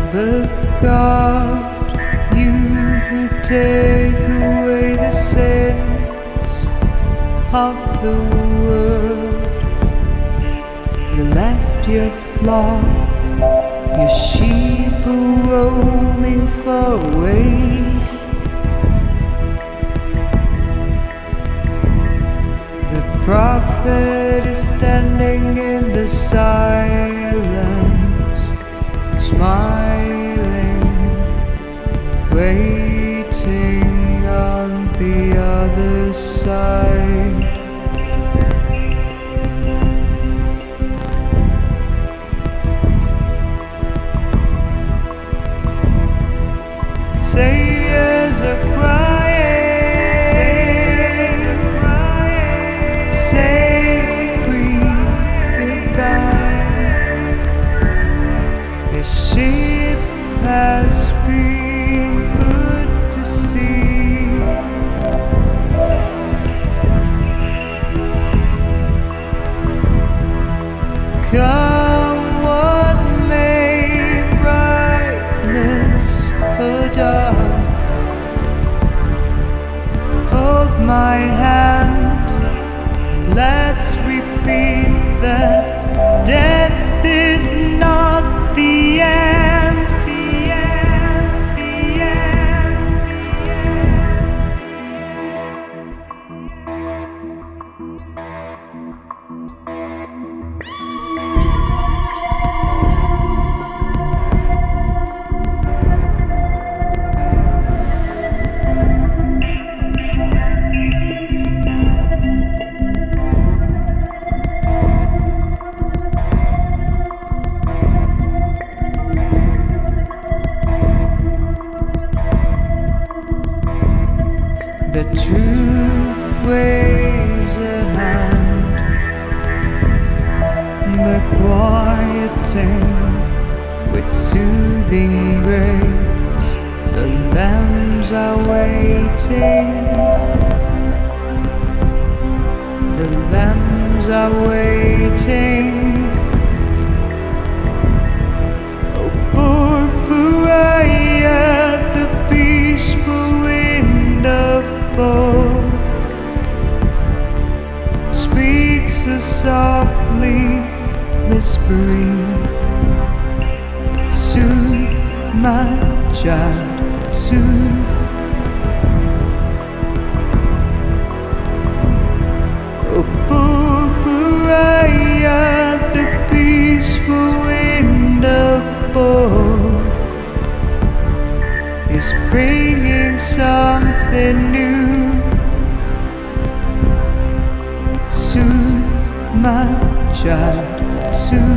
Lamb of God, you who take away the sins of the world. You left your flock, your sheep are roaming far away. The prophet is standing in the silence, smiling, waiting on the other side. Saviors are crying, say brief goodbye. The ship has been put to sea. Come what may, brightness or dark, hold my hand, let's repeat that death is not the end, the end, the end, The truth waves a hand, but quieting with soothing grace. The lambs are waiting, the lambs are waiting. Oh, poor pariah, the peaceful wind of fall speaks so softly, whispering, soothe my child, soothe. Oh, poor pariah, the peaceful wind of fall is bringing something new. Soothe my child, soothe.